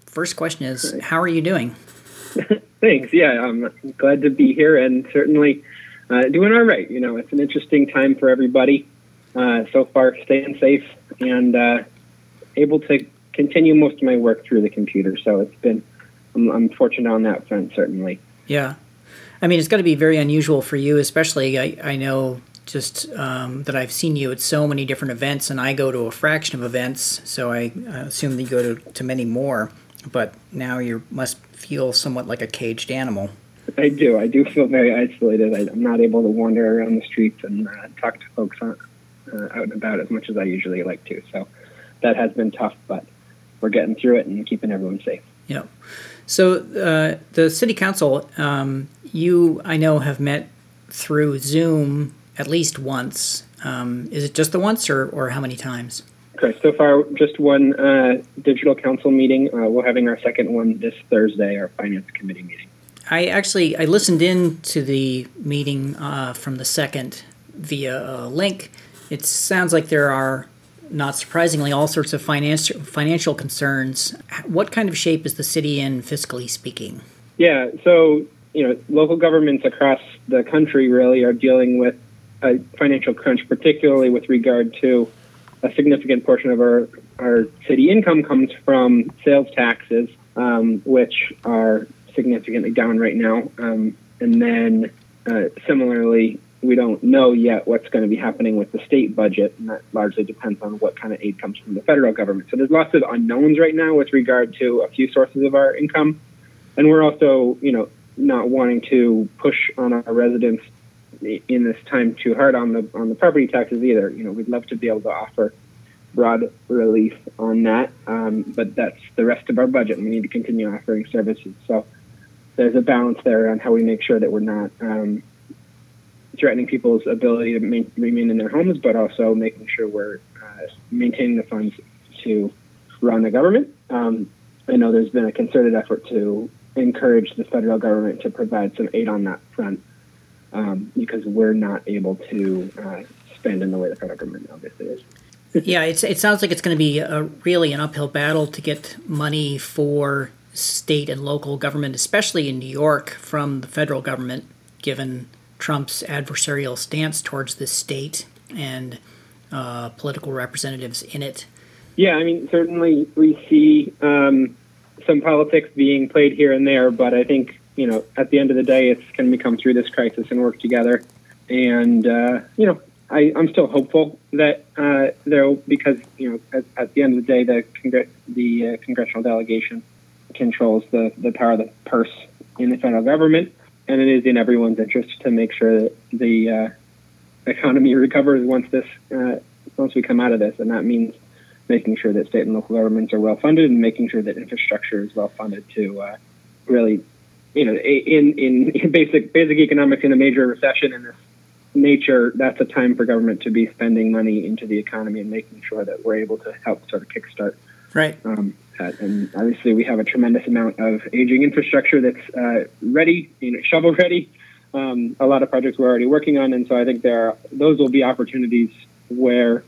first question is, how are you doing? Thanks. Yeah, I'm glad to be here and certainly doing all right. It's an interesting time for everybody. So far, staying safe and able to continue most of my work through the computer. So I'm fortunate on that front, certainly. Yeah. I mean, it's got to be very unusual for you, especially I know just that I've seen you at so many different events, and I go to a fraction of events, so I assume that you go to many more. But now you must feel somewhat like a caged animal. I do feel very isolated. I'm not able to wander around the streets and talk to folks out and about as much as I usually like to. So that has been tough, but we're getting through it and keeping everyone safe. Yeah. So the city council, you, I know, have met through Zoom at least once. Is it just the once or how many times? Correct. So far, just one digital council meeting. We're having our second one this Thursday, our finance committee meeting. I listened in to the meeting from the second via a link. It sounds like there are, not surprisingly, all sorts of financial concerns. What kind of shape is the city in, fiscally speaking? Yeah, so local governments across the country really are dealing with a financial crunch, particularly with regard to a significant portion of our city income comes from sales taxes, which are significantly down right now. And then similarly, we don't know yet what's going to be happening with the state budget, and that largely depends on what kind of aid comes from the federal government. So there's lots of unknowns right now with regard to a few sources of our income. And we're also, not wanting to push on our residents in this time too hard on the property taxes either. We'd love to be able to offer broad relief on that, but that's the rest of our budget, and we need to continue offering services. So there's a balance there on how we make sure that we're not threatening people's ability to remain in their homes, but also making sure we're maintaining the funds to run the government. I know there's been a concerted effort to encourage the federal government to provide some aid on that front, because we're not able to spend in the way the federal government obviously is. Yeah, it sounds like it's going to be really an uphill battle to get money for state and local government, especially in New York, from the federal government, given Trump's adversarial stance towards the state and political representatives in it. Yeah, I mean, certainly we see some politics being played here and there, but I think, at the end of the day, it's going to come through this crisis and work together. And, I'm still hopeful that because, at the end of the day, the congressional delegation controls the power of the purse in the federal government, and it is in everyone's interest to make sure that the economy recovers once we come out of this, and that means making sure that state and local governments are well funded and making sure that infrastructure is well funded to really, in basic economics, in a major recession in this nature, that's a time for government to be spending money into the economy and making sure that we're able to help sort of kickstart. Right. That. And obviously, we have a tremendous amount of aging infrastructure that's ready, shovel ready. A lot of projects we're already working on, and so I think those will be opportunities where,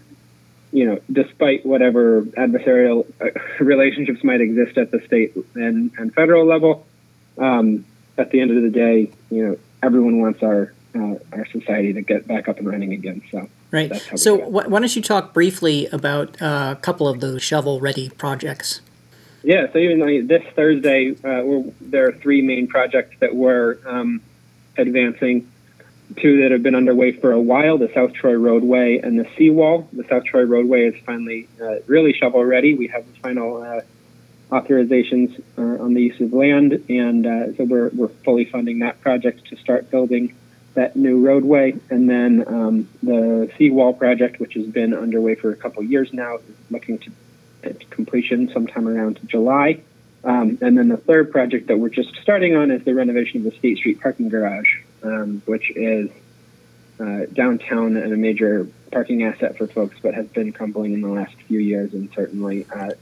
despite whatever adversarial relationships might exist at the state and federal level, at the end of the day, everyone wants our society to get back up and running again. So right. So why don't you talk briefly about a couple of those shovel-ready projects? Yeah. So even this Thursday, there are three main projects that we're advancing. Two that have been underway for a while: the South Troy Roadway and the Seawall. The South Troy Roadway is finally really shovel-ready. We have the final authorizations on the use of land, and so we're fully funding that project to start building that new roadway. And then the Seawall project, which has been underway for a couple of years now, is looking to completion sometime around July. And then the third project that we're just starting on is the renovation of the State Street parking garage, which is downtown and a major parking asset for folks, but has been crumbling in the last few years and certainly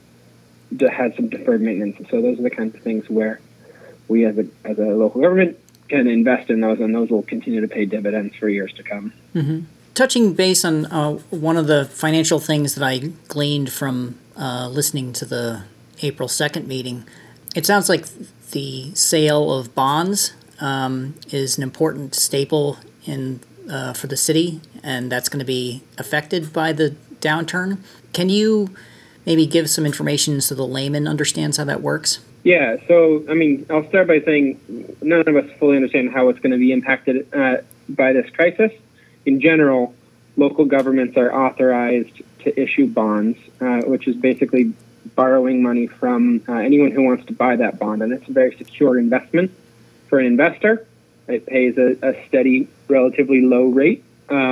had some deferred maintenance. So those are the kinds of things where we as a local government can invest in those, and those will continue to pay dividends for years to come. Mm-hmm. Touching base on one of the financial things that I gleaned from listening to the April 2nd meeting. It sounds like the sale of bonds is an important staple for the city, and that's going to be affected by the downturn. Can you maybe give some information so the layman understands how that works? Yeah, so, I'll start by saying none of us fully understand how it's going to be impacted by this crisis. In general, local governments are authorized to issue bonds, which is basically borrowing money from anyone who wants to buy that bond, and it's a very secure investment for an investor. It pays a steady, relatively low rate,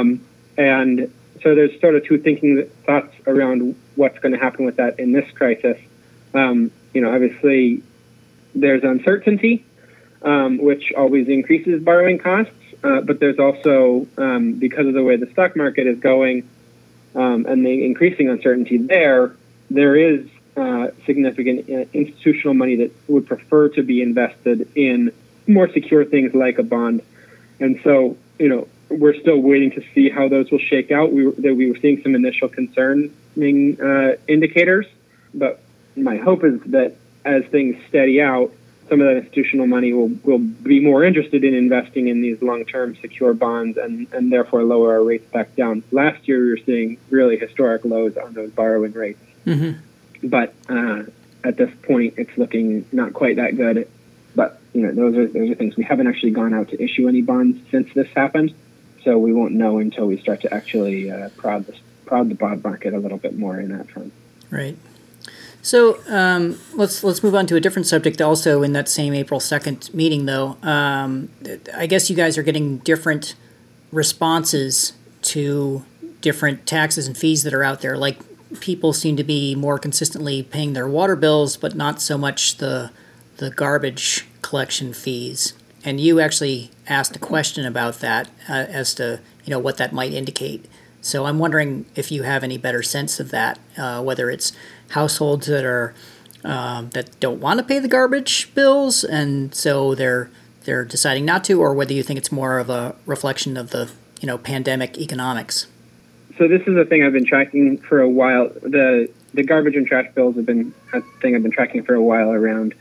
and so there's sort of two thoughts around what's going to happen with that in this crisis. Obviously, there's uncertainty, which always increases borrowing costs, but there's also, because of the way the stock market is going and the increasing uncertainty there is significant institutional money that would prefer to be invested in more secure things like a bond. And so, we're still waiting to see how those will shake out. We were seeing some initial concerning indicators, but my hope is that as things steady out, some of that institutional money will be more interested in investing in these long-term secure bonds and therefore lower our rates back down. Last year, we were seeing really historic lows on those borrowing rates. Mm-hmm. But at this point, it's looking not quite that good. But those are things. We haven't actually gone out to issue any bonds since this happened, so we won't know until we start to actually prod the bond market a little bit more in that front. Right. So let's move on to a different subject. Also, in that same April 2nd meeting, though, I guess you guys are getting different responses to different taxes and fees that are out there. Like, people seem to be more consistently paying their water bills, but not so much the garbage collection fees. And you actually asked a question about that as to what that might indicate. So I'm wondering if you have any better sense of that, whether it's households that are that don't want to pay the garbage bills and so they're deciding not to, or whether you think it's more of a reflection of the pandemic economics. So this is a thing I've been tracking for a while. The garbage and trash bills have been a thing I've been tracking for a while around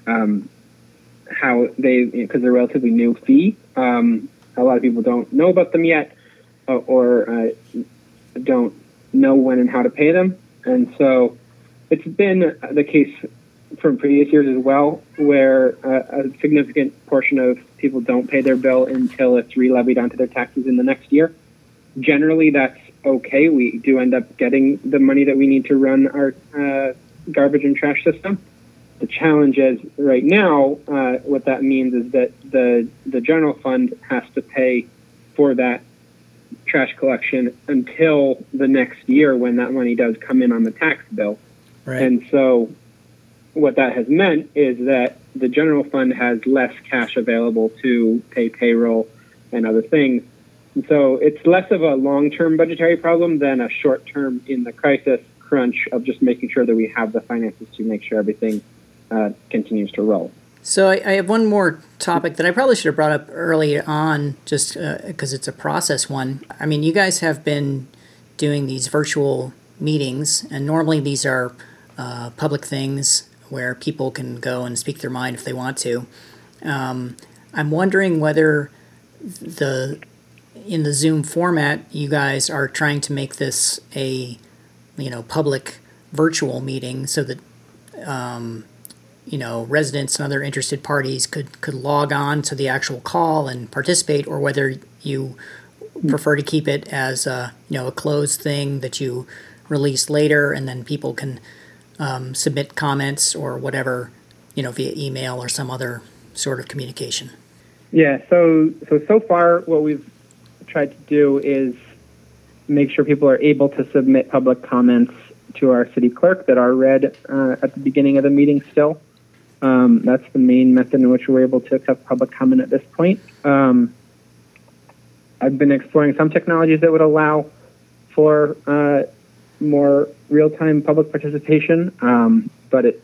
how they, because they're a relatively new fee. A lot of people don't know about them yet, or don't know when and how to pay them. And so it's been the case from previous years as well, where a significant portion of people don't pay their bill until it's re-levied onto their taxes in the next year. Generally, that's okay. We do end up getting the money that we need to run our garbage and trash system. The challenge is right now, what that means is that the general fund has to pay for that trash collection until the next year when that money does come in on the tax bill. Right. And so what that has meant is that the general fund has less cash available to pay payroll and other things. And so it's less of a long-term budgetary problem than a short-term in the crisis crunch of just making sure that we have the finances to make sure everything continues to roll. So I have one more topic that I probably should have brought up early on, just because it's a process one. I mean, you guys have been doing these virtual meetings, and normally these are public things where people can go and speak their mind if they want to. I'm wondering whether in the Zoom format, you guys are trying to make this a public virtual meeting so that residents and other interested parties could log on to the actual call and participate, or whether you prefer to keep it as a closed thing that you release later, and then people can submit comments or whatever, via email or some other sort of communication. Yeah. So far, what we've tried to do is make sure people are able to submit public comments to our city clerk that are read at the beginning of the meeting still. That's the main method in which we're able to accept public comment at this point. I've been exploring some technologies that would allow for more real-time public participation, but it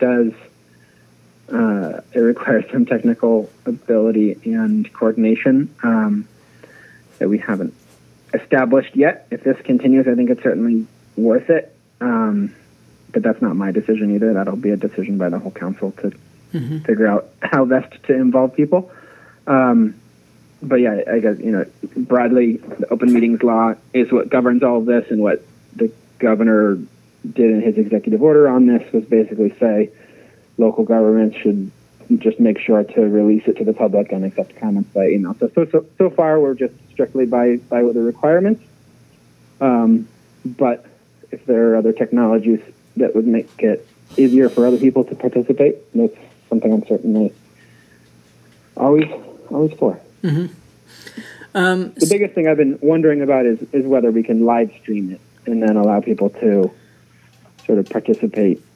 requires some technical ability and coordination that we haven't established yet. If this continues, I think it's certainly worth it. but that's not my decision either. That'll be a decision by the whole council to figure out how best to involve people. But yeah, I guess, broadly, the open meetings law is what governs all of this, and what the governor did in his executive order on this was basically say local governments should just make sure to release it to the public and accept comments by email. So far, we're just strictly by the requirements. But if there are other technologies that would make it easier for other people to participate, that's something I'm certainly always for. Mm-hmm. The biggest thing I've been wondering about is whether we can live stream it and then allow people to sort of participate